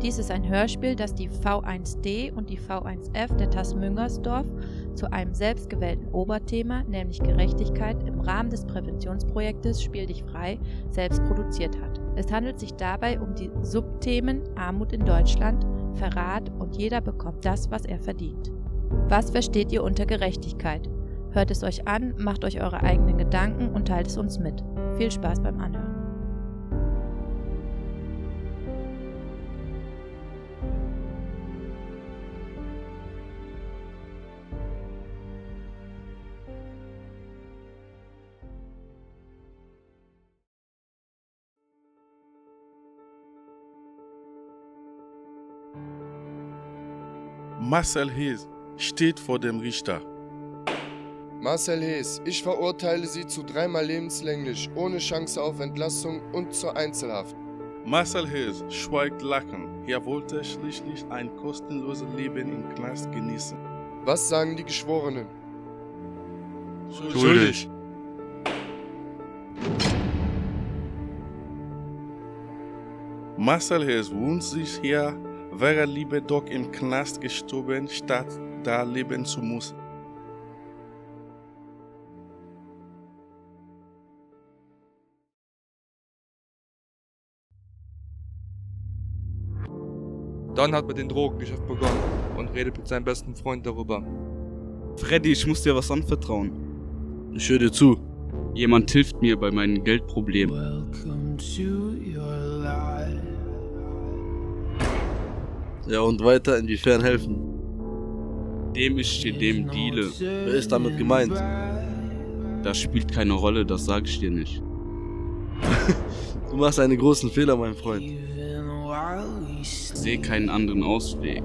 Dies ist ein Hörspiel, das die V1D und die V1F der TAS Müngersdorf zu einem selbstgewählten Oberthema, nämlich Gerechtigkeit, im Rahmen des Präventionsprojektes Spiel dich frei selbst produziert hat. Es handelt sich dabei um die Subthemen Armut in Deutschland, Verrat und jeder bekommt das, was er verdient. Was versteht ihr unter Gerechtigkeit? Hört es euch an, macht euch eure eigenen Gedanken und teilt es uns mit. Viel Spaß beim Anhören. Marcel Hees steht vor dem Richter. Marcel Hees, ich verurteile Sie zu 3-mal lebenslänglich, ohne Chance auf Entlassung und zur Einzelhaft. Marcel Hees schweigt lachend. Er wollte schließlich ein kostenloses Leben im Knast genießen. Was sagen die Geschworenen? Schuldig. Marcel Hees wünscht sich hier, wäre lieber doch im Knast gestorben, statt da leben zu müssen. Don hat mit dem Drogengeschäft begonnen und redet mit seinem besten Freund darüber. Freddy, ich muss dir was anvertrauen. Ich höre dir zu. Jemand hilft mir bei meinen Geldproblemen. Ja, und weiter, inwiefern helfen? Dem ich dir dem deale. Wer ist damit gemeint? Das spielt keine Rolle, das sag ich dir nicht. Du machst einen großen Fehler, mein Freund. Ich sehe keinen anderen Ausweg.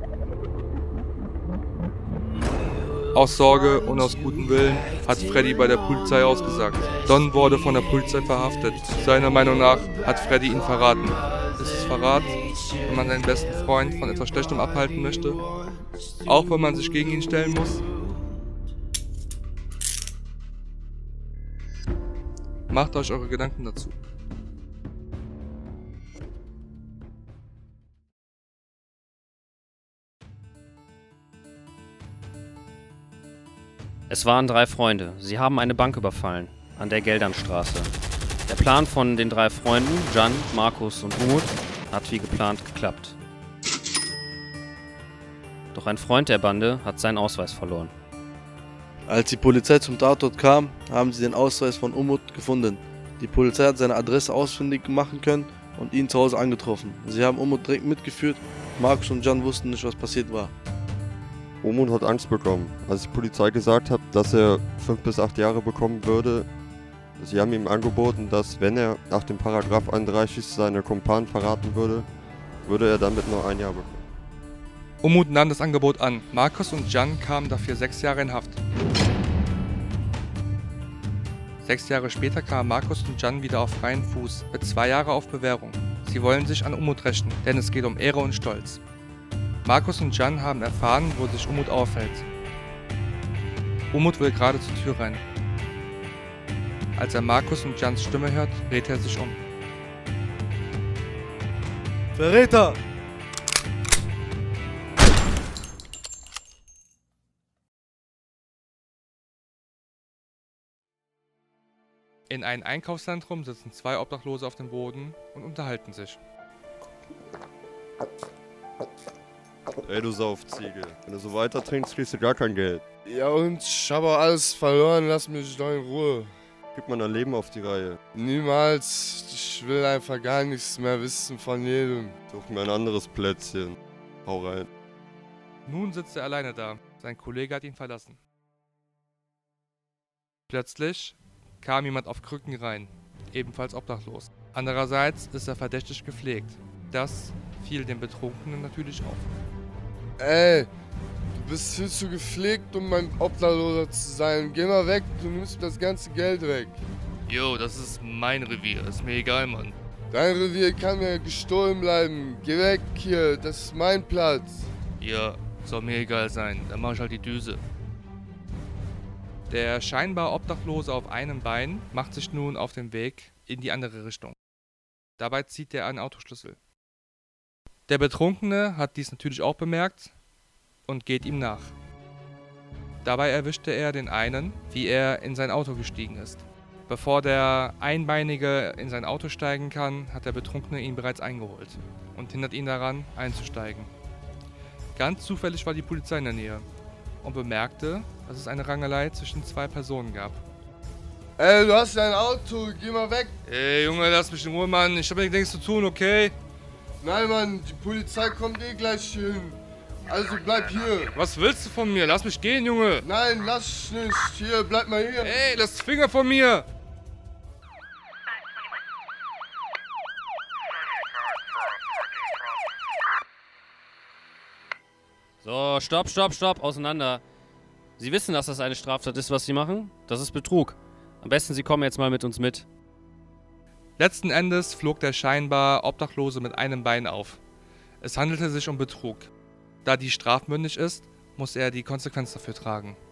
Aus Sorge und aus gutem Willen hat Freddy bei der Polizei ausgesagt. Don wurde von der Polizei verhaftet. Seiner Meinung nach hat Freddy ihn verraten. Ist es Verrat, wenn man seinen besten Freund von etwas Schlechtem abhalten möchte? Auch wenn man sich gegen ihn stellen muss? Macht euch eure Gedanken dazu. Es waren 3 Freunde. Sie haben eine Bank überfallen, an der Geldernstraße. Der Plan von den 3 Freunden, Jan, Markus und Umut, hat wie geplant geklappt. Doch ein Freund der Bande hat seinen Ausweis verloren. Als die Polizei zum Tatort kam, haben sie den Ausweis von Umut gefunden. Die Polizei hat seine Adresse ausfindig machen können und ihn zu Hause angetroffen. Sie haben Umut direkt mitgeführt. Markus und Jan wussten nicht, was passiert war. Umut hat Angst bekommen, als die Polizei gesagt hat, dass er 5 bis 8 Jahre bekommen würde. Sie haben ihm angeboten, dass wenn er nach dem Paragraph 31 seine Kumpanen verraten würde, würde er damit nur 1 Jahr bekommen. Umut nahm das Angebot an. Markus und Jan kamen dafür 6 Jahre in Haft. 6 Jahre später kamen Markus und Jan wieder auf freien Fuß, mit 2 Jahren auf Bewährung. Sie wollen sich an Umut rächen, denn es geht um Ehre und Stolz. Markus und Jan haben erfahren, wo sich Umut aufhält. Umut will gerade zur Tür rein. Als er Markus und Jans Stimme hört, dreht er sich um. Verräter! In einem Einkaufszentrum sitzen 2 Obdachlose auf dem Boden und unterhalten sich. Ey, du Saufziege. Wenn du so weiter trinkst, kriegst du gar kein Geld. Ja und, ich habe alles verloren, lass mich doch in Ruhe. Gib mal dein Leben auf die Reihe. Niemals, ich will einfach gar nichts mehr wissen von jedem. Such mir ein anderes Plätzchen. Hau rein. Nun sitzt er alleine da. Sein Kollege hat ihn verlassen. Plötzlich kam jemand auf Krücken rein, ebenfalls obdachlos. Andererseits ist er verdächtig gepflegt. Das fiel dem Betrunkenen natürlich auf. Ey, du bist viel zu gepflegt, um mein Obdachloser zu sein. Geh mal weg, du nimmst mir das ganze Geld weg. Jo, das ist mein Revier, ist mir egal, Mann. Dein Revier kann mir gestohlen bleiben. Geh weg hier, das ist mein Platz. Ja, soll mir egal sein, dann mach ich halt die Düse. Der scheinbar Obdachlose auf einem Bein macht sich nun auf den Weg in die andere Richtung. Dabei zieht er einen Autoschlüssel. Der Betrunkene hat dies natürlich auch bemerkt und geht ihm nach. Dabei erwischte er den einen, wie er in sein Auto gestiegen ist. Bevor der Einbeinige in sein Auto steigen kann, hat der Betrunkene ihn bereits eingeholt und hindert ihn daran, einzusteigen. Ganz zufällig war die Polizei in der Nähe und bemerkte, dass es eine Rangelei zwischen zwei Personen gab. Ey, du hast dein Auto, geh mal weg. Ey, Junge, lass mich in Ruhe, Mann. Ich hab nichts zu tun, okay? Nein, Mann, die Polizei kommt eh gleich hier hin. Also bleib hier. Was willst du von mir? Lass mich gehen, Junge. Nein, lass nicht. Hier, bleib mal hier. Ey, lass die Finger von mir. So, stopp, auseinander. Sie wissen, dass das eine Straftat ist, was Sie machen? Das ist Betrug. Am besten, Sie kommen jetzt mal mit uns mit. Letzten Endes flog der scheinbar Obdachlose mit einem Bein auf. Es handelte sich um Betrug. Da dies strafmündig ist, muss er die Konsequenz dafür tragen.